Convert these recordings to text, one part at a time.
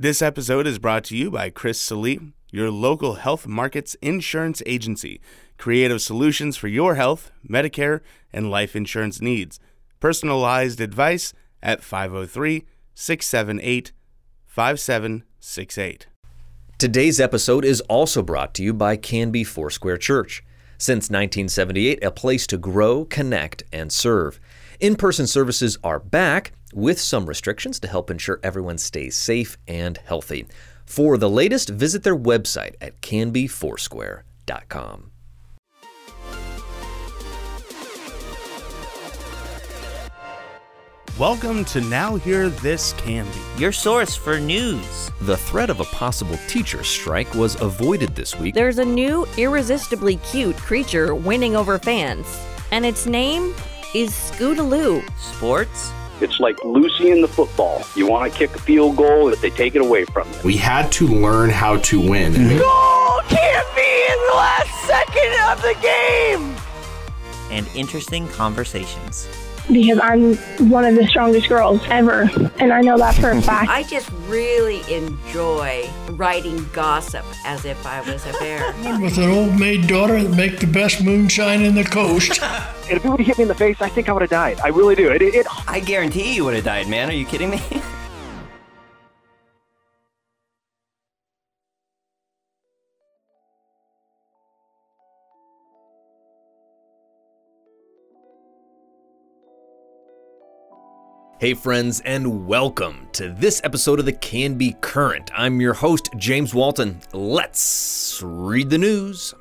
This episode is brought to you by Chris Salee, your local health markets insurance agency. Creative solutions for your health, Medicare, and life insurance needs. Personalized advice at 503-678-5768. Today's episode is also brought to you by Canby Foursquare Church. Since 1978, a place to grow, connect, and serve. In-person services are back with some restrictions to help ensure everyone stays safe and healthy. For the latest, visit their website at canbyfoursquare.com. Welcome to Now Hear This Canby, your source for news. The threat of a possible teacher strike was avoided this week. There's a new, irresistibly cute creature winning over fans, and its name is Scootaloo. Sports? It's like Lucy in the football. You want to kick a field goal, if they take it away from you. We had to learn how to win. Goal can't be in the last second of the game! And interesting conversations. Because I'm one of the strongest girls ever, and I know that for a fact. I just really enjoy writing gossip as if I was a bear. With an old maid daughter that make the best moonshine in the coast. And if it would have hit me in the face, I think I would have died. I really do. I guarantee you would have died, man. Are you kidding me? Hey friends, and welcome to this episode of the Canby Current. I'm your host, James Walton. Let's read the news.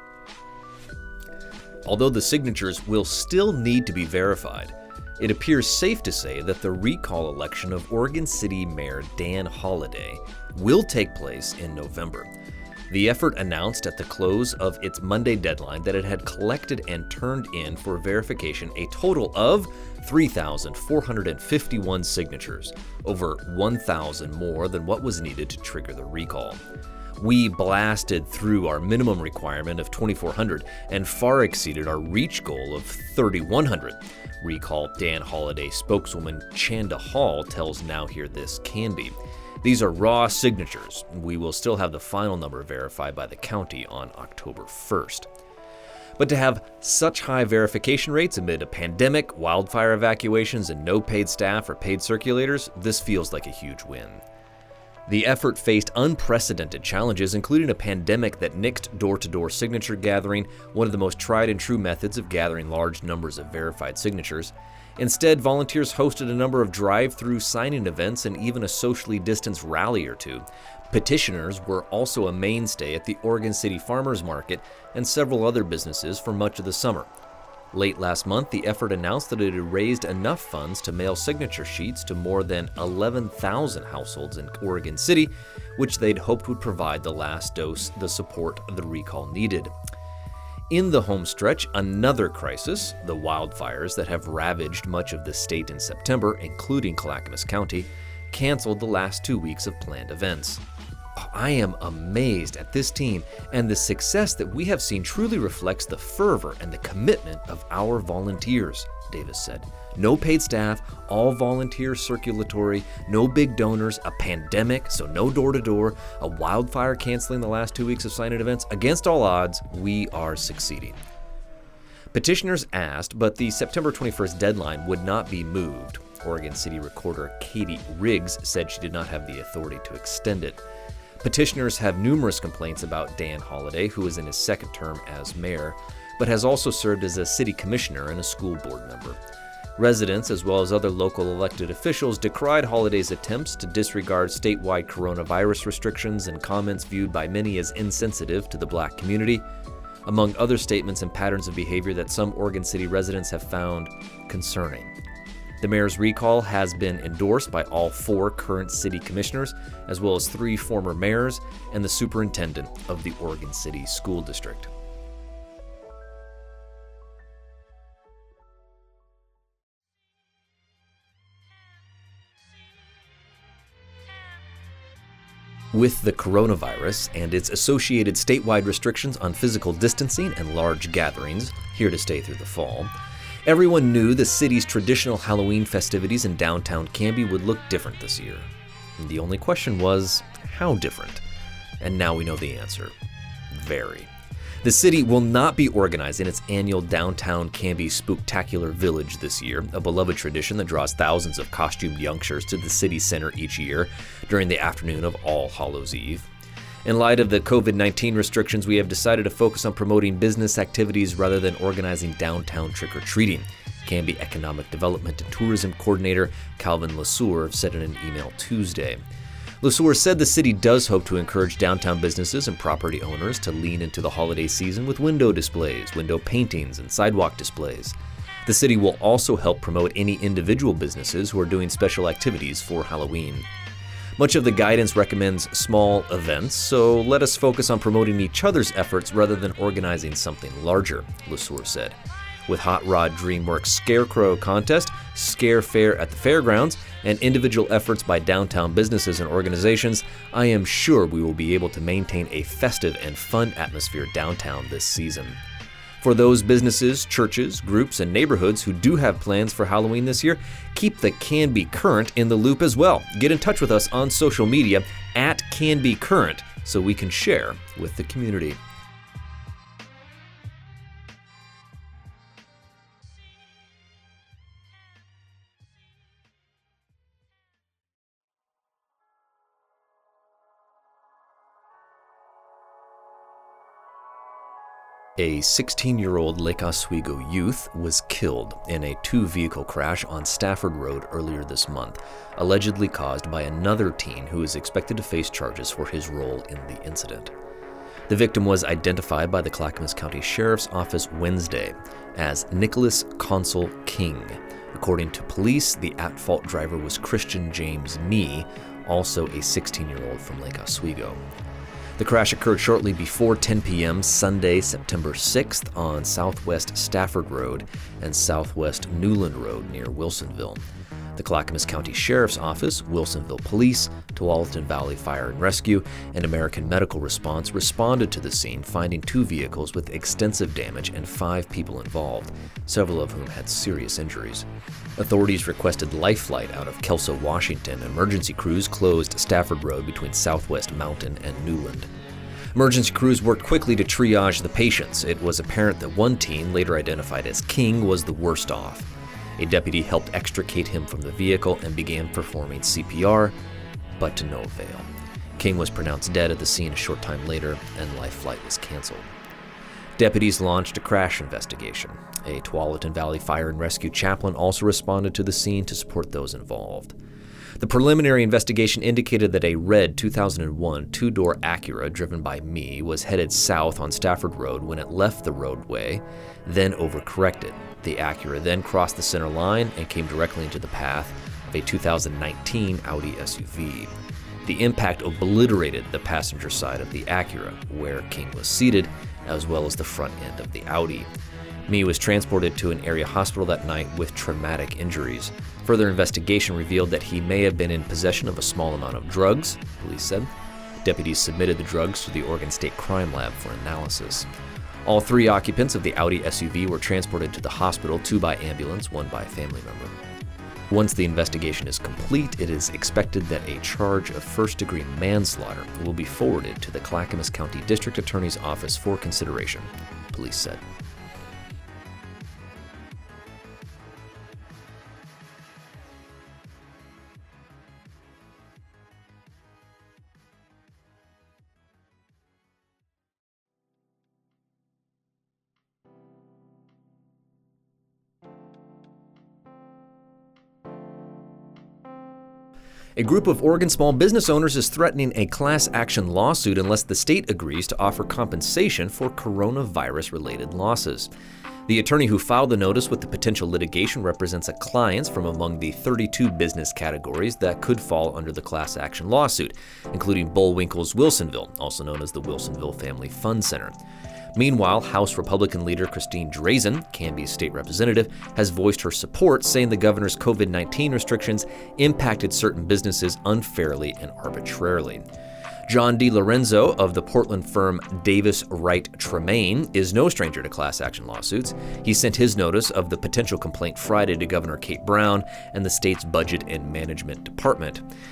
Although the signatures will still need to be verified, it appears safe to say that the recall election of Oregon City Mayor Dan Holliday will take place in November. The effort announced at the close of its Monday deadline that it had collected and turned in for verification a total of 3,451 signatures, over 1,000 more than what was needed to trigger the recall. We blasted through our minimum requirement of 2,400 and far exceeded our reach goal of 3,100. Recall Dan Holliday spokeswoman Chanda Hall tells Now Hear This Canby. These are raw signatures. We will still have the final number verified by the county on October 1st. But to have such high verification rates amid a pandemic, wildfire evacuations, and no paid staff or paid circulators, this feels like a huge win. The effort faced unprecedented challenges, including a pandemic that nixed door-to-door signature gathering, one of the most tried and true methods of gathering large numbers of verified signatures. Instead, volunteers hosted a number of drive-through signing events and even a socially distanced rally or two. Petitioners were also a mainstay at the Oregon City Farmers Market and several other businesses for much of the summer. Late last month, the effort announced that it had raised enough funds to mail signature sheets to more than 11,000 households in Oregon City, which they'd hoped would provide the last dose the support the recall needed. In the home stretch, another crisis, the wildfires that have ravaged much of the state in September, including Clackamas County, canceled the last 2 weeks of planned events. I am amazed at this team, and the success that we have seen truly reflects the fervor and the commitment of our volunteers, Davis said. No paid staff, all volunteer circulatory, no big donors, a pandemic, so no door-to-door, a wildfire canceling the last 2 weeks of sign-in events. Against all odds, we are succeeding. Petitioners asked, but the September 21st deadline would not be moved. Oregon City Recorder Katie Riggs said she did not have the authority to extend it. Petitioners have numerous complaints about Dan Holliday, who is in his second term as mayor, but has also served as a city commissioner and a school board member. Residents, as well as other local elected officials, decried Holliday's attempts to disregard statewide coronavirus restrictions and comments viewed by many as insensitive to the Black community, among other statements and patterns of behavior that some Oregon City residents have found concerning. The mayor's recall has been endorsed by all 4 current city commissioners, as well as 3 former mayors and the superintendent of the Oregon City School District. With the coronavirus and its associated statewide restrictions on physical distancing and large gatherings, here to stay through the fall, everyone knew the city's traditional Halloween festivities in downtown Canby would look different this year. The only question was, how different? And now we know the answer. Very. The city will not be organizing its annual Downtown Canby Spooktacular Village this year, a beloved tradition that draws thousands of costumed youngsters to the city center each year during the afternoon of All Hallows Eve. In light of the COVID-19 restrictions, we have decided to focus on promoting business activities rather than organizing downtown trick-or-treating. Canby Economic Development and Tourism Coordinator Calvin Lesueur said in an email Tuesday. Lesueur said the city does hope to encourage downtown businesses and property owners to lean into the holiday season with window displays, window paintings, and sidewalk displays. The city will also help promote any individual businesses who are doing special activities for Halloween. Much of the guidance recommends small events, so let us focus on promoting each other's efforts rather than organizing something larger, Lesueur said. With Hot Rod DreamWorks Scarecrow Contest, Scare Fair at the Fairgrounds, and individual efforts by downtown businesses and organizations, I am sure we will be able to maintain a festive and fun atmosphere downtown this season. For those businesses, churches, groups, and neighborhoods who do have plans for Halloween this year, keep the Canby Current in the loop as well. Get in touch with us on social media at Canby Current so we can share with the community. A 16-year-old Lake Oswego youth was killed in a two-vehicle crash on Stafford Road earlier this month, allegedly caused by another teen who is expected to face charges for his role in the incident. The victim was identified by the Clackamas County Sheriff's Office Wednesday as Nicholas Consul King. According to police, the at-fault driver was Christian James Mee, also a 16-year-old from Lake Oswego. The crash occurred shortly before 10 p.m. Sunday, September 6th on Southwest Stafford Road and Southwest Newland Road near Wilsonville. The Clackamas County Sheriff's Office, Wilsonville Police, Tualatin Valley Fire and Rescue, and American Medical Response responded to the scene, finding two vehicles with extensive damage and 5 people involved, several of whom had serious injuries. Authorities requested life flight out of Kelso, Washington. Emergency crews closed Stafford Road between Southwest Mountain and Newland. Emergency crews worked quickly to triage the patients. It was apparent that one teen, later identified as King, was the worst off. A deputy helped extricate him from the vehicle and began performing CPR, but to no avail. King was pronounced dead at the scene a short time later, and life flight was canceled. Deputies launched a crash investigation. A Tualatin Valley Fire and Rescue chaplain also responded to the scene to support those involved. The preliminary investigation indicated that a red 2001 two-door Acura driven by Mee was headed south on Stafford Road when it left the roadway, then overcorrected. The Acura then crossed the center line and came directly into the path of a 2019 Audi SUV. The impact obliterated the passenger side of the Acura, where King was seated, as well as the front end of the Audi. Mee was transported to an area hospital that night with traumatic injuries. Further investigation revealed that he may have been in possession of a small amount of drugs, police said. Deputies submitted the drugs to the Oregon State Crime Lab for analysis. All 3 occupants of the Audi SUV were transported to the hospital, 2 by ambulance, 1 by a family member. Once the investigation is complete, it is expected that a charge of first-degree manslaughter will be forwarded to the Clackamas County District Attorney's Office for consideration, police said. A group of Oregon small business owners is threatening a class action lawsuit unless the state agrees to offer compensation for coronavirus-related losses. The attorney who filed the notice with the potential litigation represents clients from among the 32 business categories that could fall under the class action lawsuit, including Bullwinkle's Wilsonville, also known as the Wilsonville Family Fund Center. Meanwhile, House Republican leader Christine Drazen, Canby's state representative, has voiced her support, saying the governor's COVID-19 restrictions impacted certain businesses unfairly and arbitrarily. John DiLorenzo of the Portland firm Davis Wright Tremaine is no stranger to class action lawsuits. He sent his notice of the potential complaint Friday to Governor Kate Brown and the state's Budget and Management Department.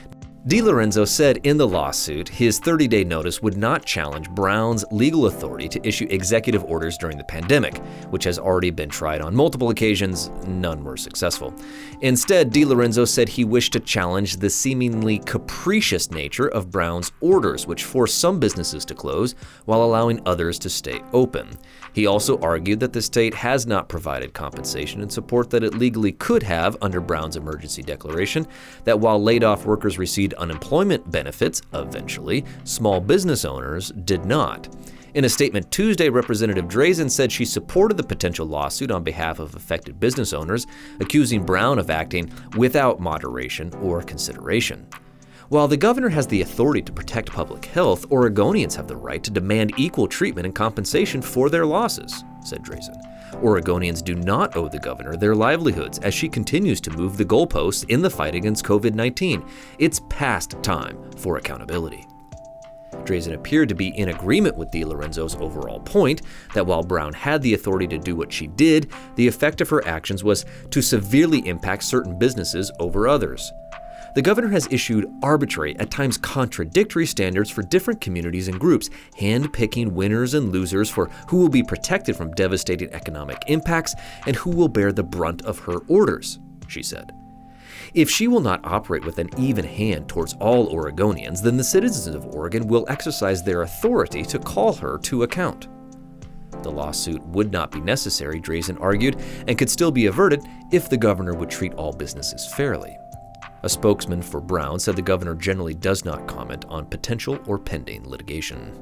DiLorenzo said in the lawsuit his 30-day notice would not challenge Brown's legal authority to issue executive orders during the pandemic, which has already been tried on multiple occasions. None were successful. Instead, DiLorenzo said he wished to challenge the seemingly capricious nature of Brown's orders, which forced some businesses to close while allowing others to stay open. He also argued that the state has not provided compensation and support that it legally could have under Brown's emergency declaration, that while laid-off workers received unemployment benefits eventually, small business owners did not. In a statement Tuesday, Representative Drazen said she supported the potential lawsuit on behalf of affected business owners, accusing Brown of acting without moderation or consideration. While the governor has the authority to protect public health, Oregonians have the right to demand equal treatment and compensation for their losses, said Drazen. Oregonians do not owe the governor their livelihoods as she continues to move the goalposts in the fight against COVID-19. It's past time for accountability. Drazen appeared to be in agreement with DiLorenzo's overall point that while Brown had the authority to do what she did, the effect of her actions was to severely impact certain businesses over others. The governor has issued arbitrary, at times contradictory standards for different communities and groups, hand-picking winners and losers for who will be protected from devastating economic impacts and who will bear the brunt of her orders, she said. If she will not operate with an even hand towards all Oregonians, then the citizens of Oregon will exercise their authority to call her to account. The lawsuit would not be necessary, Drazen argued, and could still be averted if the governor would treat all businesses fairly. A spokesman for Brown said the governor generally does not comment on potential or pending litigation.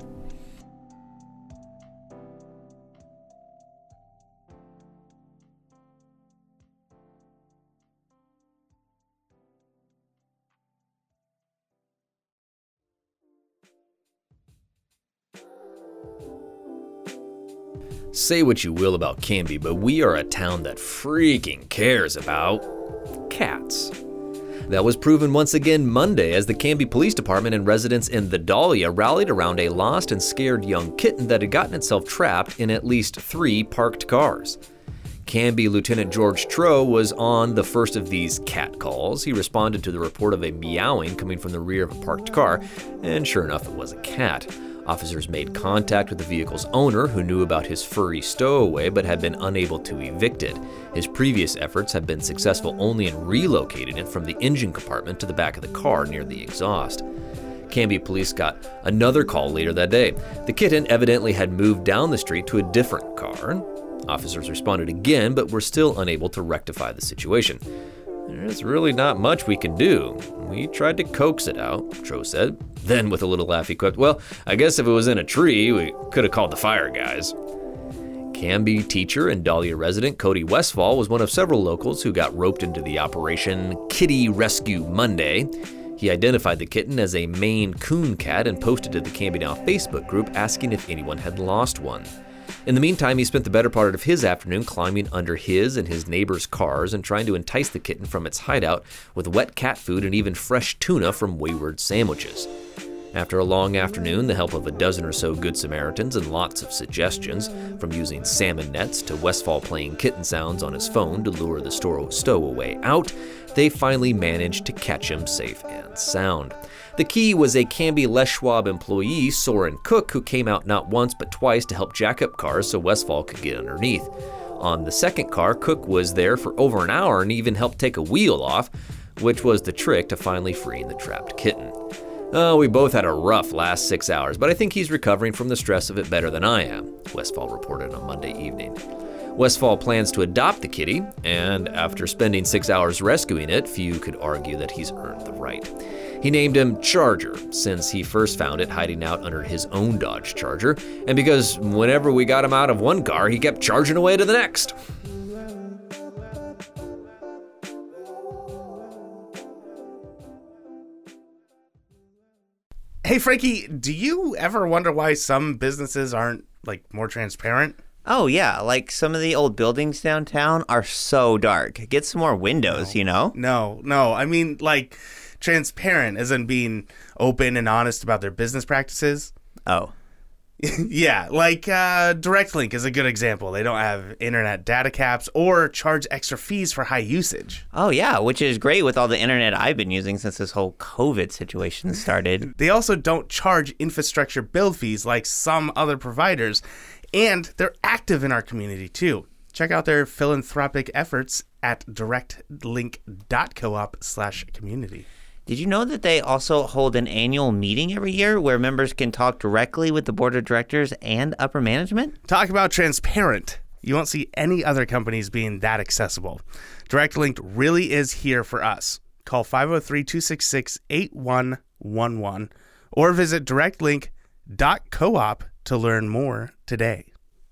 Say what you will about Canby, but we are a town that freaking cares about cats. That was proven once again Monday as the Canby Police Department and residents in the Dahlia rallied around a lost and scared young kitten that had gotten itself trapped in at least 3 parked cars. Canby Lieutenant George Troe was on the first of these cat calls. He responded to the report of a meowing coming from the rear of a parked car, and sure enough, it was a cat. Officers made contact with the vehicle's owner, who knew about his furry stowaway but had been unable to evict it. His previous efforts had been successful only in relocating it from the engine compartment to the back of the car near the exhaust. Canby police got another call later that day. The kitten evidently had moved down the street to a different car. Officers responded again, but were still unable to rectify the situation. There's really not much we can do. We tried to coax it out, Troe said. Then, with a little laugh, he quipped, well, I guess if it was in a tree, we could have called the fire guys. Canby teacher and Dahlia resident Cody Westfall was one of several locals who got roped into the Operation Kitty Rescue Monday. He identified the kitten as a Maine Coon cat and posted to the Canby Now Facebook group asking if anyone had lost one. In the meantime, he spent the better part of his afternoon climbing under his and his neighbors' cars and trying to entice the kitten from its hideout with wet cat food and even fresh tuna from Wayward sandwiches. After a long afternoon, the help of a dozen or so Good Samaritans and lots of suggestions, from using salmon nets to Westfall playing kitten sounds on his phone to lure the stowaway out, they finally managed to catch him safe and sound. The key was a Canby Les Schwab employee, Soren Cook, who came out not once but twice to help jack up cars so Westfall could get underneath. On the second car, Cook was there for over an hour and even helped take a wheel off, which was the trick to finally freeing the trapped kitten. We both had a rough last 6 hours, but I think he's recovering from the stress of it better than I am, Westfall reported on Monday evening. Westfall plans to adopt the kitty, and after spending 6 hours rescuing it, few could argue that he's earned the right. He named him Charger, since he first found it hiding out under his own Dodge Charger, and because whenever we got him out of one car, he kept charging away to the next. Hey, Frankie, do you ever wonder why some businesses aren't, more transparent? Oh, yeah. Like some of the old buildings downtown are so dark. Get some more windows, you know? No. I mean, transparent as in being open and honest about their business practices. Oh. Yeah, like DirectLink is a good example. They don't have internet data caps or charge extra fees for high usage. Oh, yeah, which is great with all the internet I've been using since this whole COVID situation started. They also don't charge infrastructure build fees like some other providers, and they're active in our community too. Check out their philanthropic efforts at directlink.coop/community. Did you know that they also hold an annual meeting every year where members can talk directly with the board of directors and upper management? Talk about transparent. You won't see any other companies being that accessible. DirectLink really is here for us. Call 503-266-8111 or visit directlink.coop to learn more today.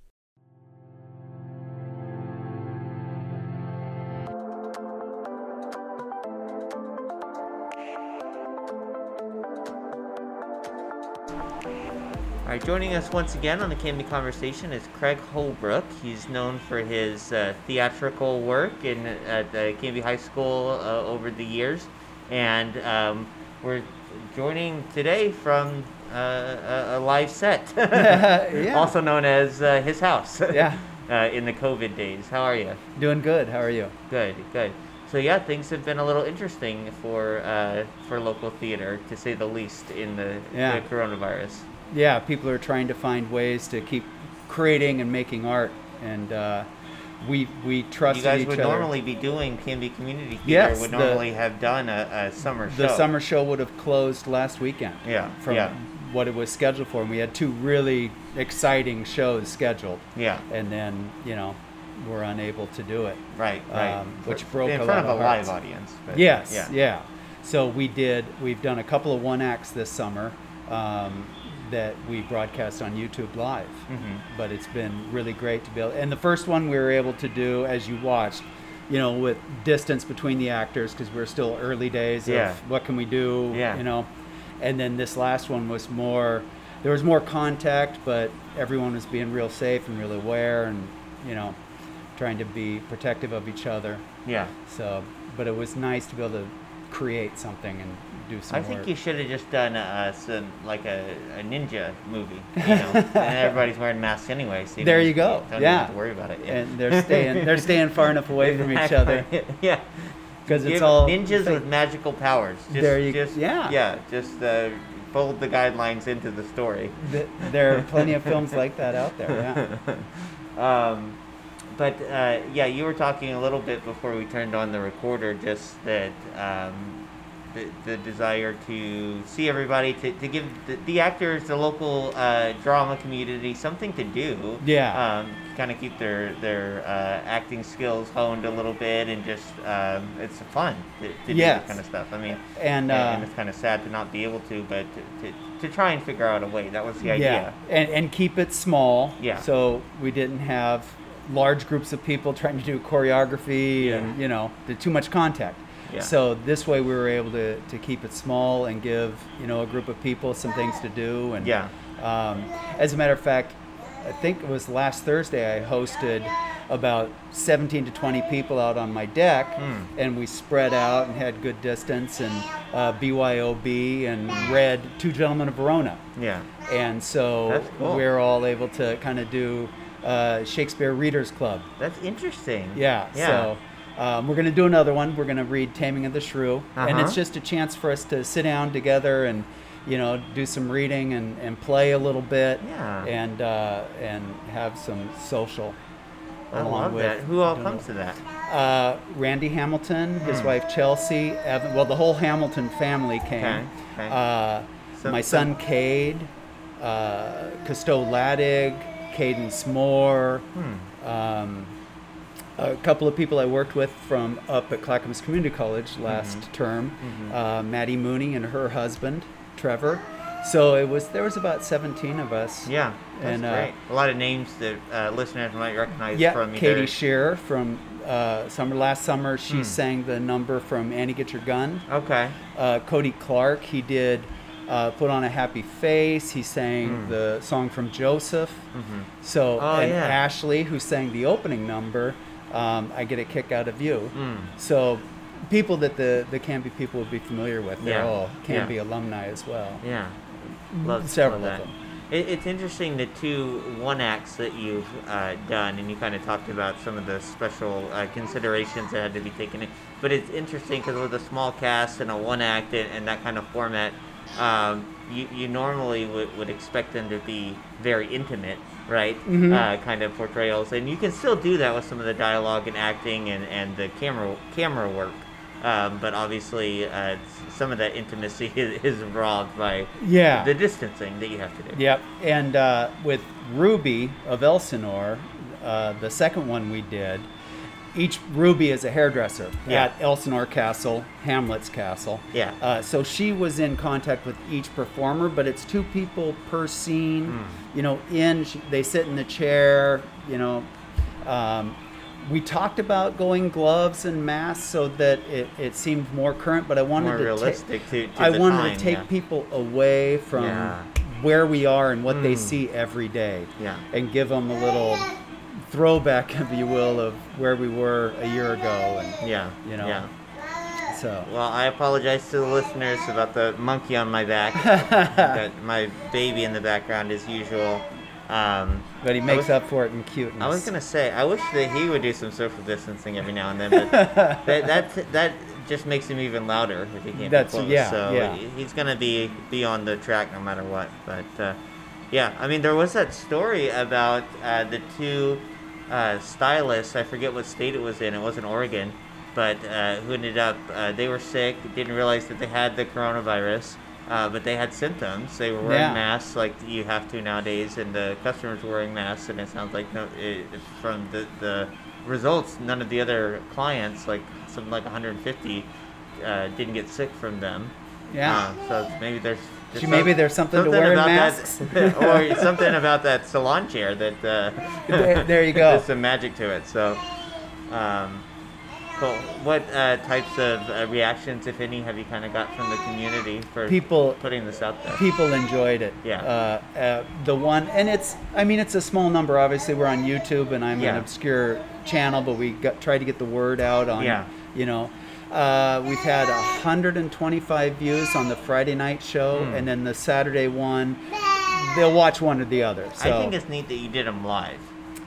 All right, joining us once again on the Canby Conversation is Craig Holbrook. He's known for his theatrical work at Canby High School over the years. And we're joining today from a live set, yeah. Also known as his house Yeah. In the COVID days. How are you? Doing good. How are you? Good, good. So yeah, things have been a little interesting for local theater, to say the least, in the coronavirus. Yeah, people are trying to find ways to keep creating and making art, and we trusted each other. You guys would normally be doing Canby Community Theater. Yes, would normally have done a summer show. The summer show would have closed last weekend. Yeah, from what it was scheduled for, and we had 2 really exciting shows scheduled. Yeah, and then we're unable to do it. Right. Which broke in a front lot of a hearts. live audience. But Yes. Yeah. So we've done a couple of 1-acts this summer. That we broadcast on YouTube Live. Mm-hmm. But it's been really great to be able, and the first one we were able to do, as you watched, with distance between the actors, because we're still early days of what can we do, and then this last one was there was more contact, but everyone was being real safe and real aware, and trying to be protective of each other. Yeah. So, but it was nice to be able to create something and do some I think work. you should have just done a ninja movie, and everybody's wearing masks anyway. So there you go. Don't even have to worry about it. Yeah. And they're staying far enough away from each other. Yeah. Because it's all ninjas with magical powers. Just fold the guidelines into the story. There are plenty of films like that out there. Yeah. But you were talking a little bit before we turned on the recorder, just that the desire to see everybody, to give the actors, the local drama community something to do. Yeah. Kind of keep their acting skills honed a little bit, and just it's fun to do that kind of stuff. I mean, and it's kind of sad to not be able to, but to try and figure out a way. That was the idea. Yeah, and keep it small. Yeah. So we didn't have large groups of people trying to do choreography and too much contact. Yeah. So this way we were able to keep it small and give a group of people some things to do. And as a matter of fact, I think it was last Thursday I hosted about 17 to 20 people out on my deck, and we spread out and had good distance, and BYOB and read Two Gentlemen of Verona. Yeah. And so that's cool. We're all able to kind of do Shakespeare Readers Club. That's interesting. Yeah. So we're going to do another one. We're going to read Taming of the Shrew. And it's just a chance for us to sit down together and, do some reading and play a little bit. Yeah. And have some social. I love that. Who all comes to that? Randy Hamilton, his wife Chelsea, Evan, the whole Hamilton family came. Okay. My son Cade, Cousteau Ladig, Cadence Moore, a couple of people I worked with from up at Clackamas Community College last term, Maddie Mooney and her husband, Trevor. So there was about 17 of us. Yeah, that's great. A lot of names that listeners might recognize from either. Katie Shearer from last summer, she sang the number from Annie Get Your Gun. Okay. Cody Clark, he did Put on a Happy Face. He sang the song from Joseph. So, Ashley, who sang the opening number, I Get a Kick Out of You. So people that the Canby people would be familiar with, they're all Canby alumni as well. Yeah. Love several that. of them. It's interesting the 2 one-acts that you've done, and you kind of talked about some of the special considerations that had to be taken in. But it's interesting because with a small cast and a one-act and that kind of format, you normally would expect them to be very intimate, right? Mm-hmm. Kind of portrayals, and you can still do that with some of the dialogue and acting and the camera work. But obviously, some of that intimacy is robbed by the distancing that you have to do. Yep. And with Ruby of Elsinore, the second one we did, Ruby is a hairdresser at Elsinore Castle, Hamlet's Castle. Yeah. So she was in contact with each performer, but it's 2 people per scene. You know, they sit in the chair. You know. We talked about going gloves and masks so that it seemed more current, but I wanted more realistic to to take people away from where we are and what they see every day, and give them a little throwback, if you will, of where we were a year ago. And So. Well, I apologize to the listeners about the monkey on my back. Got my baby in the background as usual. But he makes up for it in cuteness. I was gonna say, I wish that he would do some social distancing every now and then, but that just makes him even louder if he can't be close. So he's gonna be on the track no matter what. But I mean, there was that story about the 2 stylists. I forget what state it was in. It wasn't Oregon, but who ended up they were sick, didn't realize that they had the coronavirus. But they had symptoms. They were wearing masks like you have to nowadays, and the customers were wearing masks. And it sounds like from the results, none of the other clients, like something like 150, didn't get sick from them. Yeah. So maybe there's something to wear in masks, or something about that salon chair that. There you go. There's some magic to it. So. Cool. What types of reactions, if any, have you kind of got from the community for people putting this out there? People enjoyed it. Yeah. The one, and it's a small number. Obviously, we're on YouTube, and I'm an obscure channel, but we tried to get the word out on. You know, we've had 125 views on the Friday night show, and then the Saturday one, they'll watch one or the other. So I think it's neat that you did them live.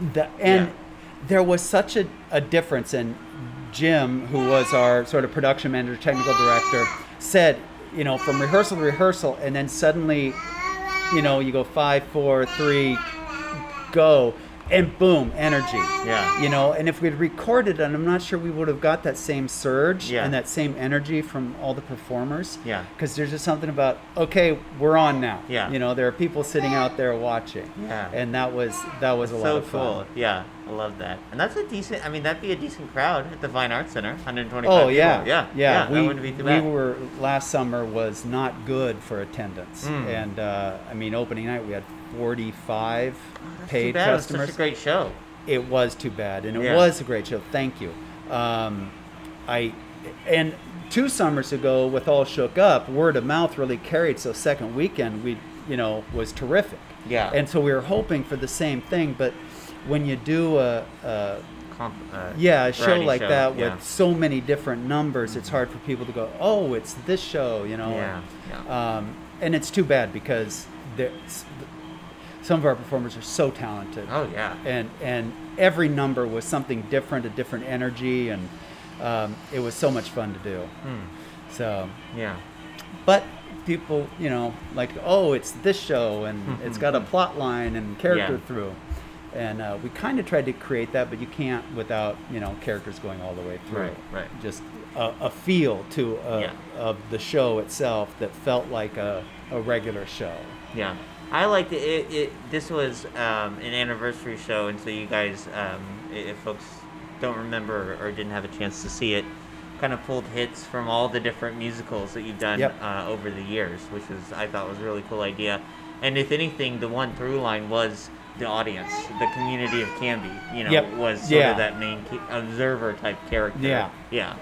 There was such a difference in. Jim, who was our sort of production manager, technical director, said, you know, from rehearsal to rehearsal, and then suddenly, you know, you go 5, 4, 3, go, and boom, energy. Yeah. You know, and if we'd recorded it, I'm not sure we would have got that same surge and that same energy from all the performers. Yeah. Because there's just something about, okay, we're on now. Yeah. You know, there are people sitting out there watching. Yeah. And that was a lot of fun. So cool. Yeah. I love that. And that's that'd be a decent crowd at the Fine Arts Center, 125 people. Yeah. That wouldn't be too bad. Last summer was not good for attendance. And, I mean, opening night, we had 45 paid customers. It was such a great show. It was too bad. And it was a great show. Thank you. And 2 summers ago, with All Shook Up, word of mouth really carried. So second weekend, was terrific. Yeah. And so we were hoping for the same thing, but when you do a show like that with so many different numbers, it's hard for people to go, oh, it's this show, you know. Yeah. And it's too bad because some of our performers are so talented. Oh yeah. And every number was something different, a different energy, and it was so much fun to do. So yeah. But people, you know, like, oh, it's this show, and it's got a plot line and character through. And we kind of tried to create that, but you can't without, you know, characters going all the way through. Right. Just a feel to of the show itself that felt like a regular show. Yeah. I liked it. This was an anniversary show, and so you guys, if folks don't remember or didn't have a chance to see it, kind of pulled hits from all the different musicals that you've done over the years, which I thought was a really cool idea. And if anything, the one through line was the audience, the community of Canby, you know, was sort of that main observer type character. Yeah.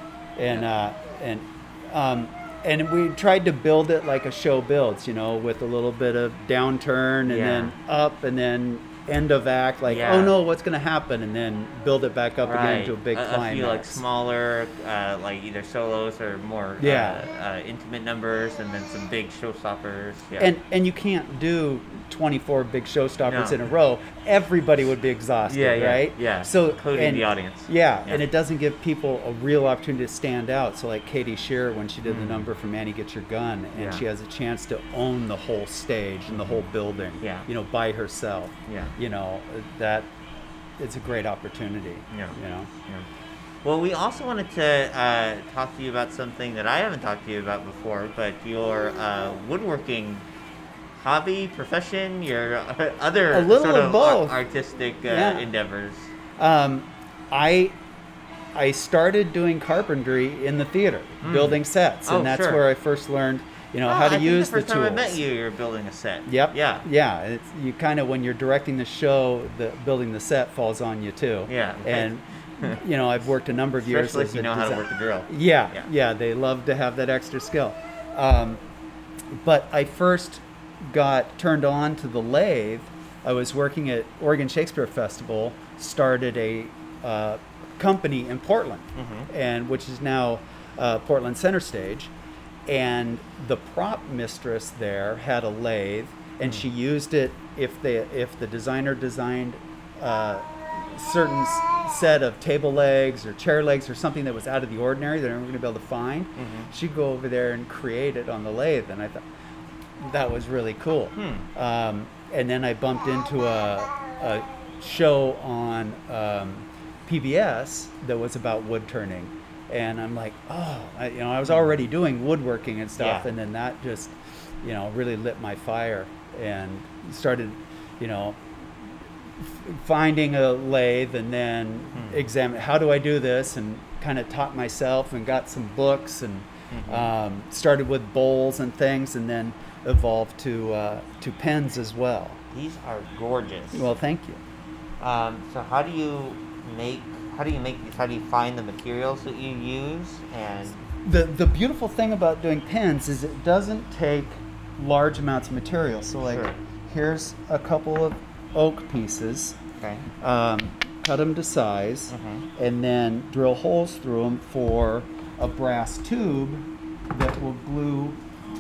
And we tried to build it like a show builds, you know, with a little bit of downturn and then up and then end of act, like, oh no, what's going to happen? And then build it back up again to a big climax. A few like smaller, like either solos or more intimate numbers, and then some big showstoppers. And you can't do 24 big showstoppers in a row, everybody would be exhausted, right? Yeah. So including the audience. Yeah, and it doesn't give people a real opportunity to stand out. So like Katie Shearer, when she did the number from Annie Get Your Gun, and she has a chance to own the whole stage and the whole building, you know, by herself. Yeah. You know, that it's a great opportunity. Yeah. You know. Yeah. Well, we also wanted to talk to you about something that I haven't talked to you about before, but your woodworking hobby, profession, your other sort of artistic endeavors. I started doing carpentry in the theater, building sets, and that's where I first learned, you know, how to use the tools. The first time I met you, you were building a set. Yep. Yeah. Yeah. It's, you kind of, when you're directing the show, building the set falls on you too. Yeah. And you know, I've worked a number of years. Especially if you know how to work the drill. Yeah. They love to have that extra skill. But I first got turned on to the lathe. I was working at Oregon Shakespeare Festival, started a company in Portland, and which is now Portland Center Stage. And the prop mistress there had a lathe, and she used it if the designer designed certain set of table legs or chair legs or something that was out of the ordinary that they weren't going to be able to find, she'd go over there and create it on the lathe. And I thought that was really cool. And then I bumped into a show on PBS that was about wood turning. And I'm like, I was already doing woodworking and stuff. And then that just, you know, really lit my fire and started, you know, finding a lathe and then examine how do I do this, and kind of taught myself and got some books and started with bowls and things, and then evolved to pens as well. These are gorgeous. Well, thank you. So how do you make these? How do you find the materials that you use? And the beautiful thing about doing pens is it doesn't take large amounts of material. So like here's a couple of oak pieces, cut them to size, and then drill holes through them for a brass tube that will glue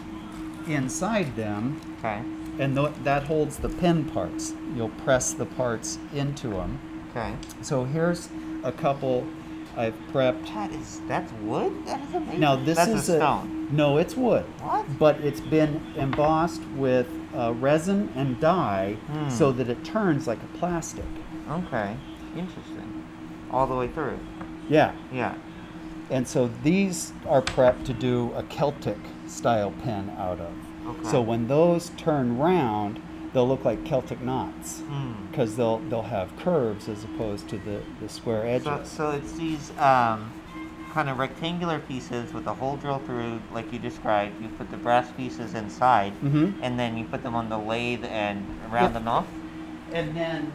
inside them, and that holds the pen parts. You'll press the parts into them. So here's a couple I've prepped. That's wood? That is amazing. Now this is a stone. No, it's wood. What? But it's been embossed with resin and dye so that it turns like a plastic. Okay, interesting. All the way through. Yeah. Yeah. And so these are prepped to do a Celtic style pen out of. Okay. So when those turn round, they'll look like Celtic knots because they'll have curves as opposed to the square edges. So it's these kind of rectangular pieces with a hole drilled through, like you described. You put the brass pieces inside, and then you put them on the lathe and round them off. And then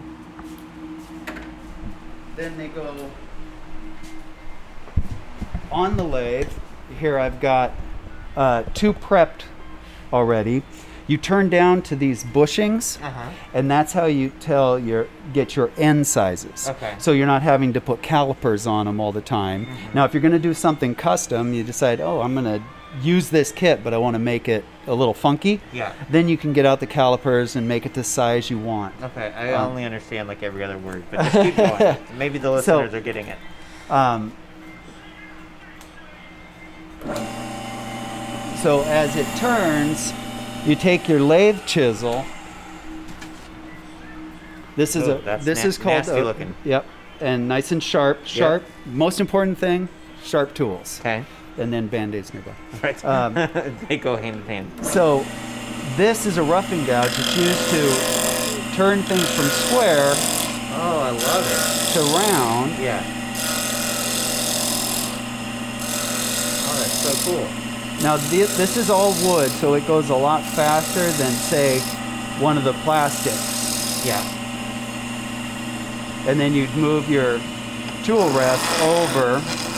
they go on the lathe. Here I've got two prepped already. You turn down to these bushings, and that's how you get your end sizes. Okay. So you're not having to put calipers on them all the time. Now, if you're going to do something custom, you decide, I'm going to use this kit, but I want to make it a little funky. Yeah. Then you can get out the calipers and make it the size you want. Okay. I only understand like every other word, but just keep going. Maybe the listeners are getting it. So as it turns, you take your lathe chisel. This is called nasty looking. Yep, and nice and sharp. Yep. Most important thing, sharp tools. Okay. And then Band-Aids nearby. Right. They go hand in hand. So this is a roughing gouge. It's used to turn things from square. Oh, I love it. To round. Yeah. Oh, that's so cool. Now this is all wood, so it goes a lot faster than, say, one of the plastics. Yeah. And then you'd move your tool rest over.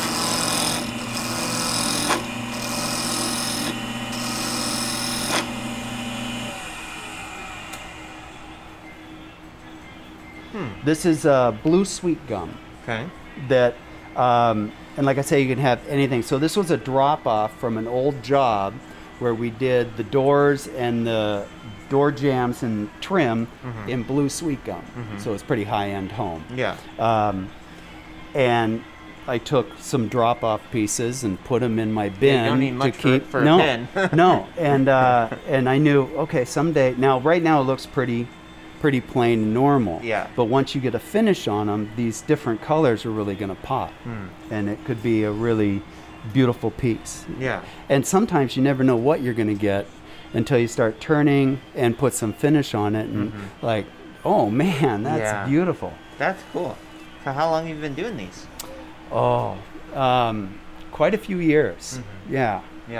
This is blue sweet gum. Okay. That, and like I say, you can have anything. So this was a drop-off from an old job where we did the doors and the door jambs and trim in blue sweet gum. So it's pretty high-end home. Yeah. And I took some drop-off pieces and put them in my bin. You don't need much to keep for a pen. No, and I knew, okay, someday. Now, right now, it looks pretty plain and normal. Yeah. But once you get a finish on them, these different colors are really going to pop, and it could be a really beautiful piece. Yeah. And sometimes you never know what you're going to get until you start turning and put some finish on it, and like, oh man, that's beautiful. That's cool. So how long have you been doing these? Oh, quite a few years. Yeah.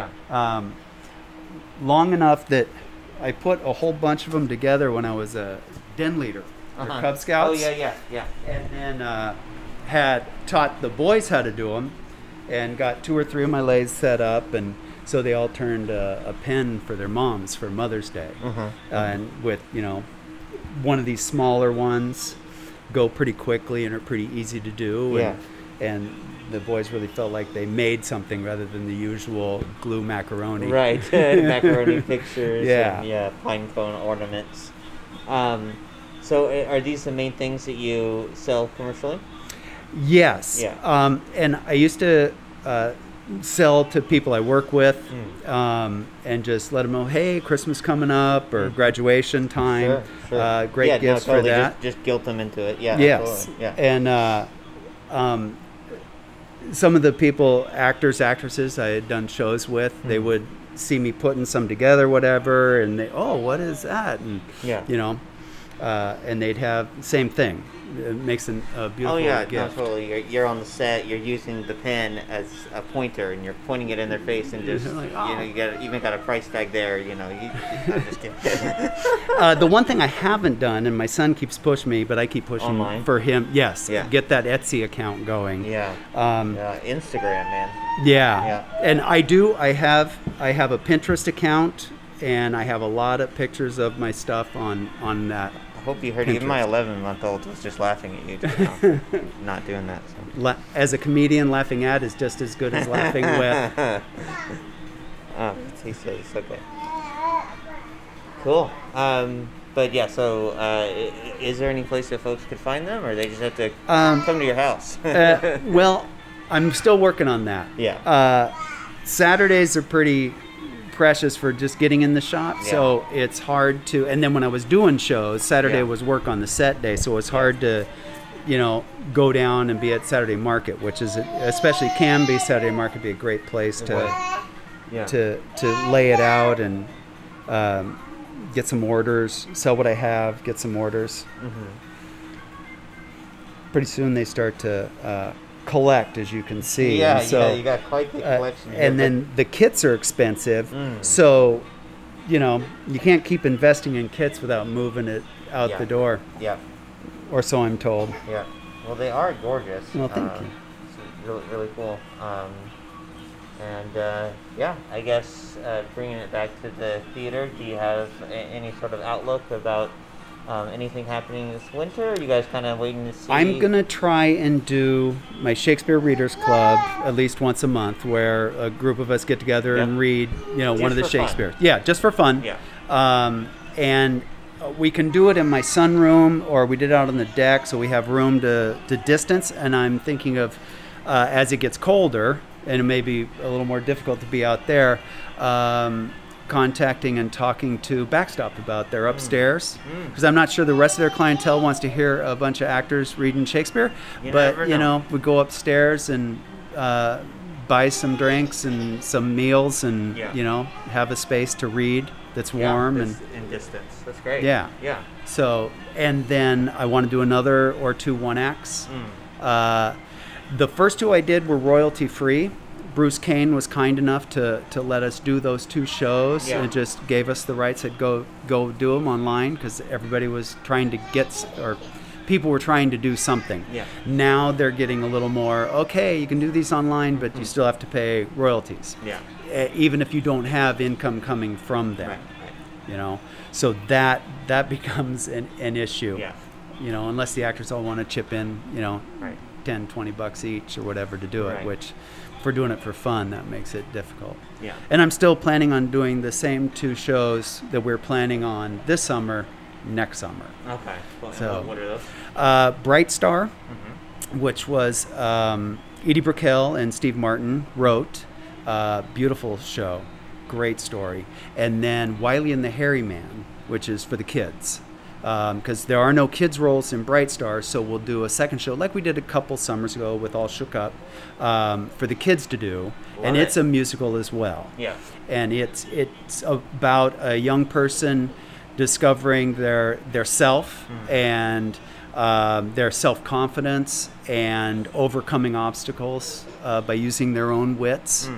Long enough that I put a whole bunch of them together when I was a den leader for Cub Scouts. Oh, yeah. And then had taught the boys how to do them, and got 2 or 3 of my lathes set up, and so they all turned a pen for their moms for Mother's Day. And with, one of these smaller ones go pretty quickly and are pretty easy to do. And the boys really felt like they made something rather than the usual glue macaroni. Right, macaroni pictures. Yeah. And, pine cone ornaments. So are these the main things that you sell commercially? Yes. Yeah. And I used to sell to people I work with, and just let them know, hey, Christmas coming up or graduation time. Sure. Great gifts totally. for that. Just guilt them into it. Yeah. Yes. Absolutely. Yeah. And some of the people, actors, actresses I had done shows with, they would see me putting some together, whatever, and they, oh, what is that? And and they'd have same thing. It makes a beautiful gift. No, totally. You're on the set. You're using the pen as a pointer, and you're pointing it in their face, and just like, you even got a price tag there. I'm just kidding. The one thing I haven't done, and my son keeps pushing me, but I keep pushing online for him. Yes. Yeah. Get that Etsy account going. Yeah. Instagram, man. Yeah. And I do. I have a Pinterest account, and I have a lot of pictures of my stuff on that. I hope you heard. Even my 11-month-old was just laughing at you just now. Not doing that. So. As a comedian, laughing at is just as good as laughing with. Oh, he says okay. Cool. But yeah, so is there any place that folks could find them, or they just have to come to your house? Well, I'm still working on that. Yeah. Saturdays are pretty precious for just getting in the shop, so it's hard to. And then when I was doing shows, Saturday was work on the set day, so it's hard to, go down and be at Saturday Market, which is especially can be Saturday Market be a great place to lay it out and get some orders, sell what I have, get some orders. Pretty soon they start to collect, as you can see. Yeah, so, you got quite the collection. And then the kits are expensive, so you can't keep investing in kits without moving it out the door. Yeah. Or so I'm told. Yeah. Well, they are gorgeous. Well, thank you. It's really, really cool. I guess bringing it back to the theater, do you have any sort of outlook about anything happening this winter? Or are you guys kind of waiting to see? I'm going to try and do my Shakespeare Readers Club at least once a month, where a group of us get together and read, one of the Shakespeare. Fun. Yeah, just for fun. Yeah. And we can do it in my sunroom, or we did it out on the deck, so we have room to distance. And I'm thinking of, as it gets colder, and it may be a little more difficult to be out there, contacting and talking to Backstop about their upstairs, because I'm not sure the rest of their clientele wants to hear a bunch of actors reading Shakespeare. But we go upstairs and buy some drinks and some meals, and have a space to read that's warm and in distance. That's great. Yeah. So, and then I want to do another or 2 one-acts. The first 2 I did were royalty free. Bruce Kane was kind enough to let us do those 2 shows, and just gave us the rights, said go do them online, because everybody was trying to people were trying to do something. Now they're getting a little more, okay, you can do these online, but you still have to pay royalties. Even if you don't have income coming from them. Right. So that becomes an issue. Unless the actors all want to chip in, $10-20 each or whatever to do it, which we're doing it for fun, that makes it difficult. Yeah. And I'm still planning on doing the same 2 shows that we're planning on this summer, next summer. Okay. Well, So, what are those? Bright Star, which was Edie Brickell and Steve Martin wrote. Beautiful show, great story. And then Wiley and the Hairy Man, which is for the kids. Because there are no kids' roles in Bright Star, so we'll do a second show like we did a couple summers ago with All Shook Up for the kids to do. And it's a musical as well. Yeah. And it's about a young person discovering their self and their self-confidence and overcoming obstacles by using their own wits.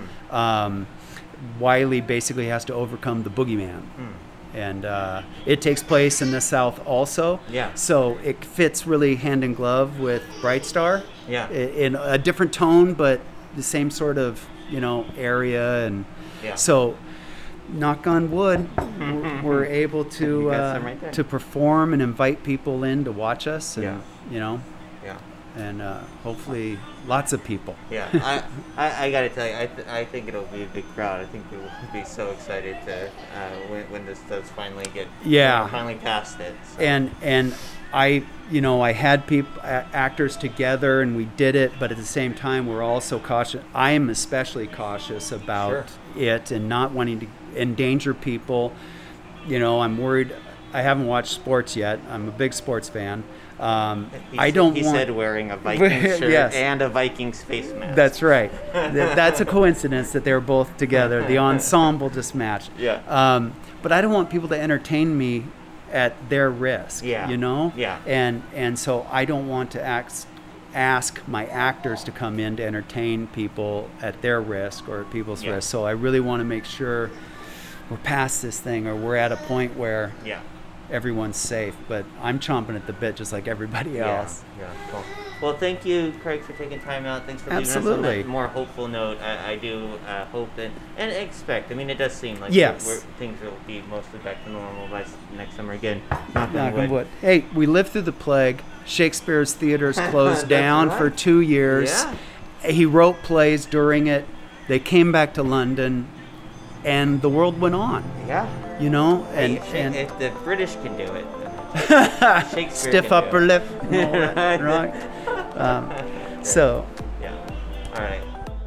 Wiley basically has to overcome the boogeyman. And it takes place in the South also. Yeah. So it fits really hand in glove with Bright Star. Yeah. In a different tone, but the same sort of, area. And so, knock on wood, we're able to perform and invite people in to watch us. And, and hopefully lots of people. Yeah, I got to tell you, I think it'll be a big crowd. I think people will be so excited to when this does finally get finally past it. So. And I had actors together and we did it, but at the same time we're also cautious. I am especially cautious about it and not wanting to endanger people. I'm worried. I haven't watched sports yet. I'm a big sports fan. He said wearing a Vikings shirt and a Vikings face mask. That's right. That's a coincidence that they're both together. The ensemble just matched. Yeah. But I don't want people to entertain me at their risk. Yeah. Yeah. And so I don't want to ask my actors to come in to entertain people at their risk or at people's risk. So I really want to make sure we're past this thing, or we're at a point where everyone's safe, but I'm chomping at the bit just like everybody else. Yeah, cool. Well, thank you, Craig, for taking time out. Thanks for leaving us on that more hopeful note. I do hope and expect. I mean, it does seem like things will be mostly back to normal by next summer again. Knock on wood. Hey, we lived through the plague. Shakespeare's theaters closed down for 2 years. Yeah. He wrote plays during it. They came back to London, and the world went on. Yeah. And if the British can do it, Shakespeare stiff upper lip, right? So. Yeah. All right.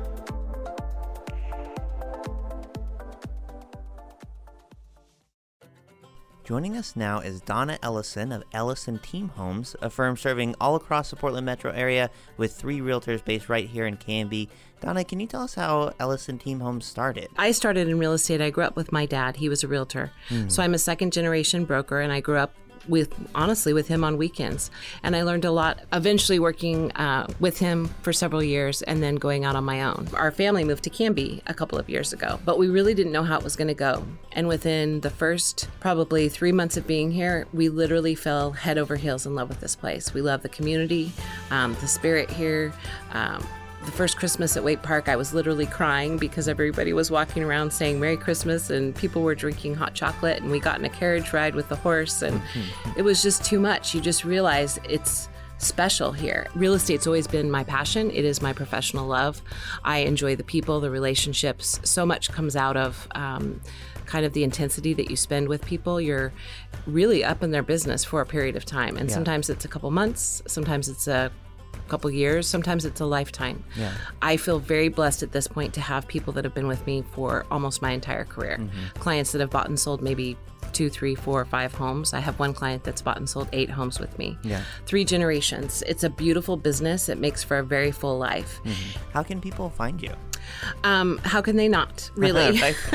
Joining us now is Donna Ellison of Ellison Team Homes, a firm serving all across the Portland metro area with 3 realtors based right here in Canby. Donna, can you tell us how Ellison Team Homes started? I started in real estate. I grew up with my dad. He was a realtor. So I'm a second-generation broker, and I grew up with him on weekends. And I learned a lot, eventually working with him for several years and then going out on my own. Our family moved to Canby a couple of years ago, but we really didn't know how it was going to go. And within the first probably 3 months of being here, we literally fell head over heels in love with this place. We love the community, the spirit here. The first Christmas at Waite Park, I was literally crying because everybody was walking around saying Merry Christmas and people were drinking hot chocolate, and we got in a carriage ride with the horse, and it was just too much. You just realize it's special here. Real estate's always been my passion. It is my professional love. I enjoy the people, the relationships. So much comes out of kind of the intensity that you spend with people. You're really up in their business for a period of time, and sometimes it's a couple months, sometimes it's a couple years, sometimes it's a lifetime. I feel very blessed at this point to have people that have been with me for almost my entire career. Clients that have bought and sold maybe 2, 3, 4, 5 homes. I have one client that's bought and sold 8 homes with me. 3 generations. It's a beautiful business. It makes for a very full life. How can people find you? How can they not, really?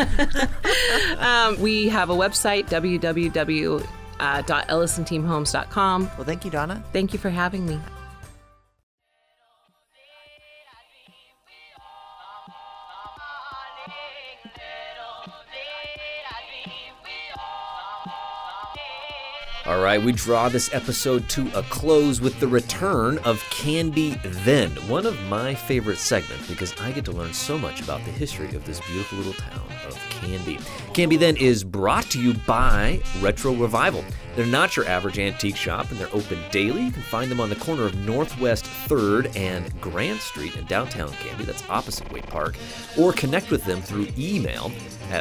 We have a website, www.ellisonteamhomes.com. Well, thank you, Donna. Thank you for having me. All right, we draw this episode to a close with the return of Canby Then, one of my favorite segments because I get to learn so much about the history of this beautiful little town of Canby. Canby Then is brought to you by Retro Revival. They're not your average antique shop, and they're open daily. You can find them on the corner of Northwest 3rd and Grant Street in downtown Canby. That's opposite Wake Park. Or connect with them through email at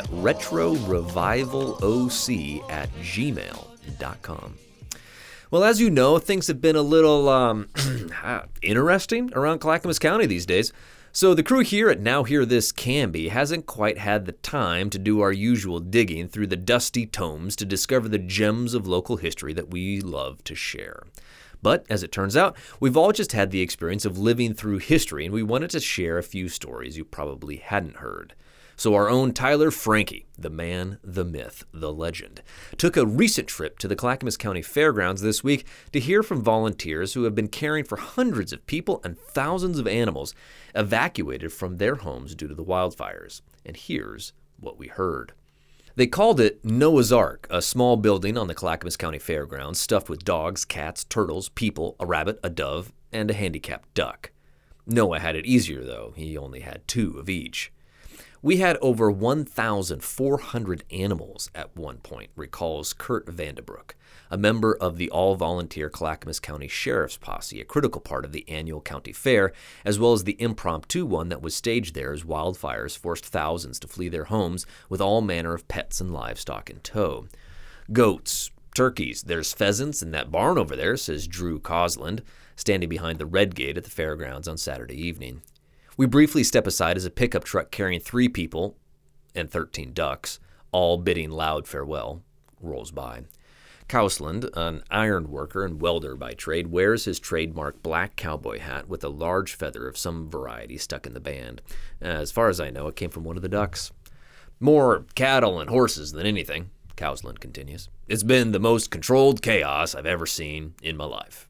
retrorevivalOC@gmail.com. Well, as you know, things have been a little interesting around Clackamas County these days. So the crew here at Now Hear This Canby hasn't quite had the time to do our usual digging through the dusty tomes to discover the gems of local history that we love to share. But as it turns out, we've all just had the experience of living through history, and we wanted to share a few stories you probably hadn't heard. So our own Tyler Franke, the man, the myth, the legend, took a recent trip to the Clackamas County Fairgrounds this week to hear from volunteers who have been caring for hundreds of people and thousands of animals evacuated from their homes due to the wildfires. And here's what we heard. They called it Noah's Ark, a small building on the Clackamas County Fairgrounds stuffed with dogs, cats, turtles, people, a rabbit, a dove, and a handicapped duck. Noah had it easier, though. He only had 2 of each. We had over 1,400 animals at one point, recalls Kurt Vandebrook, a member of the all-volunteer Clackamas County Sheriff's Posse, a critical part of the annual county fair, as well as the impromptu one that was staged there as wildfires forced thousands to flee their homes with all manner of pets and livestock in tow. Goats, turkeys, there's pheasants in that barn over there, says Drew Cosland, standing behind the red gate at the fairgrounds on Saturday evening. We briefly step aside as a pickup truck carrying 3 people and 13 ducks, all bidding loud farewell, rolls by. Cowsland, an iron worker and welder by trade, wears his trademark black cowboy hat with a large feather of some variety stuck in the band. As far as I know, it came from one of the ducks. More cattle and horses than anything, Cowsland continues. It's been the most controlled chaos I've ever seen in my life.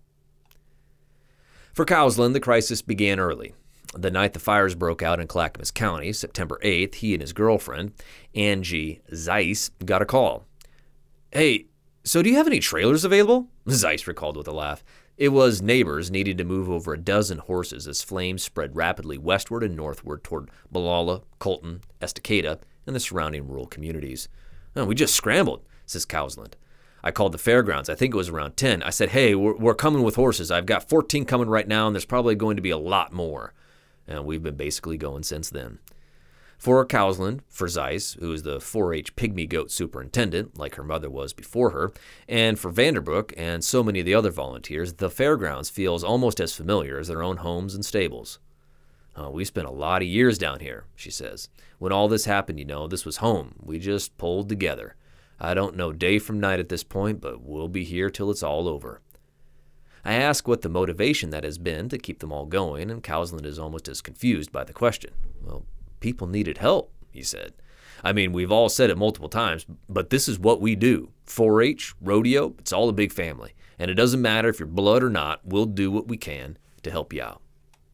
For Cowsland, the crisis began early. The night the fires broke out in Clackamas County, September 8th, he and his girlfriend, Angie Zeiss, got a call. Hey, so do you have any trailers available? Zeiss recalled with a laugh. It was neighbors needing to move over a dozen horses as flames spread rapidly westward and northward toward Molalla, Colton, Estacada, and the surrounding rural communities. Oh, we just scrambled, says Cowsland. I called the fairgrounds. I think it was around 10. I said, hey, we're coming with horses. I've got 14 coming right now, and there's probably going to be a lot more. And we've been basically going since then. For Cowsland, for Zeiss, who is the 4-H pygmy goat superintendent, like her mother was before her, and for Vanderbrook and so many of the other volunteers, the fairgrounds feels almost as familiar as their own homes and stables. We spent a lot of years down here, she says. When all this happened, this was home. We just pulled together. I don't know day from night at this point, but we'll be here till it's all over. I ask what the motivation that has been to keep them all going, and Cowsland is almost as confused by the question. Well, people needed help, he said. I mean, we've all said it multiple times, but this is what we do. 4-H, rodeo, it's all a big family. And it doesn't matter if you're blood or not, we'll do what we can to help you out.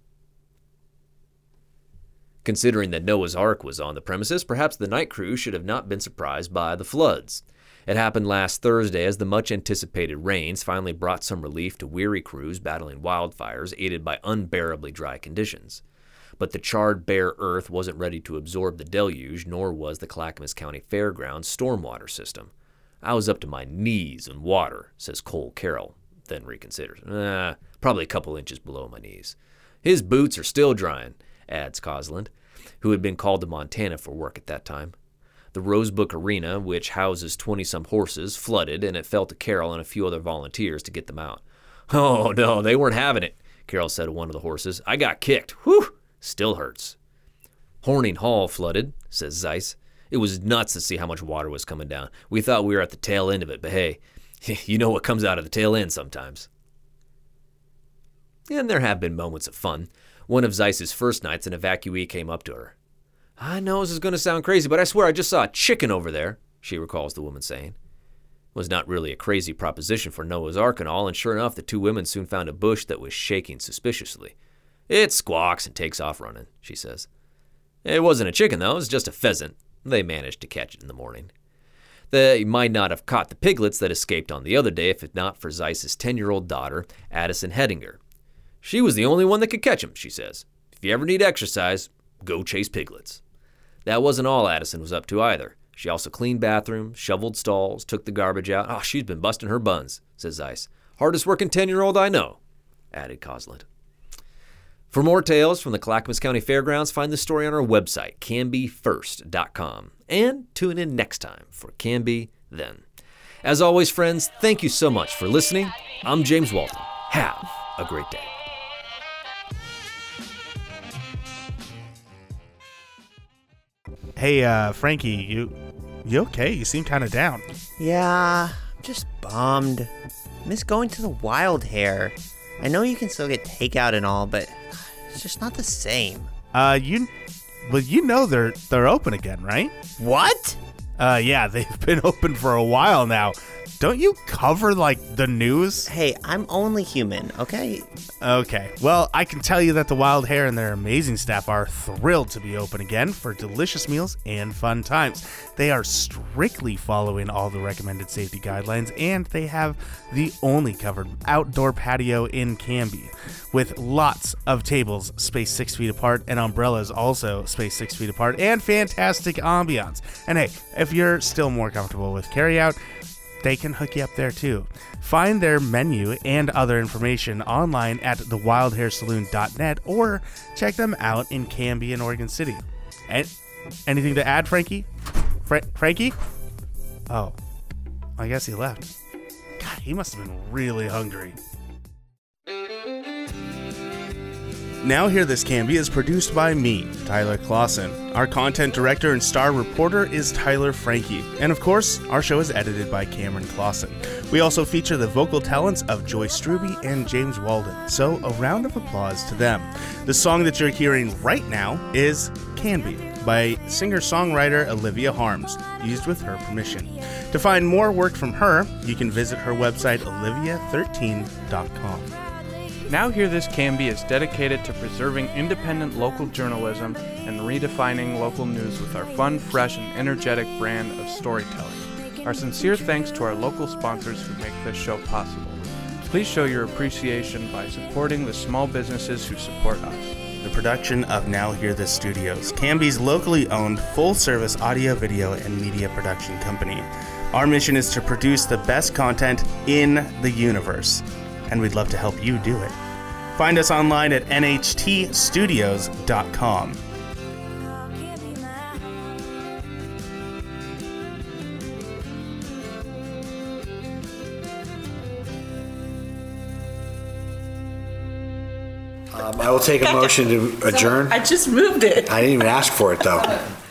Considering that Noah's Ark was on the premises, perhaps the night crew should have not been surprised by the floods. It happened last Thursday as the much-anticipated rains finally brought some relief to weary crews battling wildfires aided by unbearably dry conditions. But the charred, bare earth wasn't ready to absorb the deluge, nor was the Clackamas County Fairgrounds stormwater system. I was up to my knees in water, says Cole Carroll, then reconsiders. Probably a couple inches below my knees. His boots are still drying, adds Cosland, who had been called to Montana for work at that time. The Rosebrook Arena, which houses 20-some horses, flooded, and it fell to Carroll and a few other volunteers to get them out. Oh, no, they weren't having it, Carroll said to one of the horses. I got kicked. Whew, still hurts. Horning Hall flooded, says Zeiss. It was nuts to see how much water was coming down. We thought we were at the tail end of it, but hey, you know what comes out of the tail end sometimes. And there have been moments of fun. One of Zeiss's first nights, an evacuee came up to her. I know this is going to sound crazy, but I swear I just saw a chicken over there, she recalls the woman saying. It was not really a crazy proposition for Noah's Ark and all, and sure enough, the 2 women soon found a bush that was shaking suspiciously. It squawks and takes off running, she says. It wasn't a chicken, though. It was just a pheasant. They managed to catch it in the morning. They might not have caught the piglets that escaped on the other day if it not for Zeiss's 10-year-old daughter, Addison Hedinger. She was the only one that could catch them, she says. If you ever need exercise, go chase piglets. That wasn't all Addison was up to either. She also cleaned bathrooms, shoveled stalls, took the garbage out. Oh, she's been busting her buns, says Zeiss. Hardest working 10-year-old I know, added Cosland. For more tales from the Clackamas County Fairgrounds, find the story on our website, canbyfirst.com. And tune in next time for Can Be Then. As always, friends, thank you so much for listening. I'm James Walton. Have a great day. Hey, Frankie, you okay? You seem kind of down. Yeah, I'm just bummed. Miss going to the Wild Hare. I know you can still get takeout and all, but it's just not the same. You know they're open again, right? What? Yeah, they've been open for a while now. Don't you cover, the news? Hey, I'm only human, okay? Okay. Well, I can tell you that the Wild Hare and their amazing staff are thrilled to be open again for delicious meals and fun times. They are strictly following all the recommended safety guidelines, and they have the only covered outdoor patio in Canby, with lots of tables spaced 6 feet apart and umbrellas also spaced 6 feet apart, and fantastic ambiance. And hey, if you're still more comfortable with carryout, they can hook you up there too. Find their menu and other information online at thewildharesaloon.net or check them out in Canby and Oregon City. Anything to add, Frankie? Frankie? Oh, I guess he left. God, he must have been really hungry. Now Hear This Canby is produced by me, Tyler Clausen. Our content director and star reporter is Tyler Frankie. And of course, our show is edited by Cameron Clausen. We also feature the vocal talents of Joy Struby and James Walden, so a round of applause to them. The song that you're hearing right now is Canby by singer-songwriter Olivia Harms, used with her permission. To find more work from her, you can visit her website, olivia13.com. Now Hear This Canby is dedicated to preserving independent local journalism and redefining local news with our fun, fresh, and energetic brand of storytelling. Our sincere thanks to our local sponsors who make this show possible. Please show your appreciation by supporting the small businesses who support us. The production of Now Hear This Studios, Canby's locally owned, full-service audio, video, and media production company. Our mission is to produce the best content in the universe, and we'd love to help you do it. Find us online at nhtstudios.com. I will take a motion to adjourn. I just moved it. I didn't even ask for it, though.